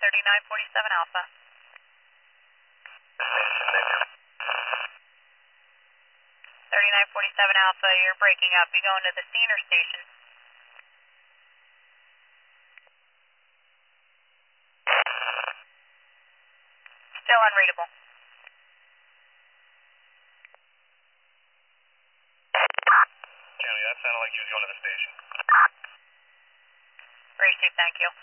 3947 Alpha. 3947 Alpha, you're breaking up. You going to the scene or station? Still unreadable. County, that sounded like you was going to the station. Received, thank you.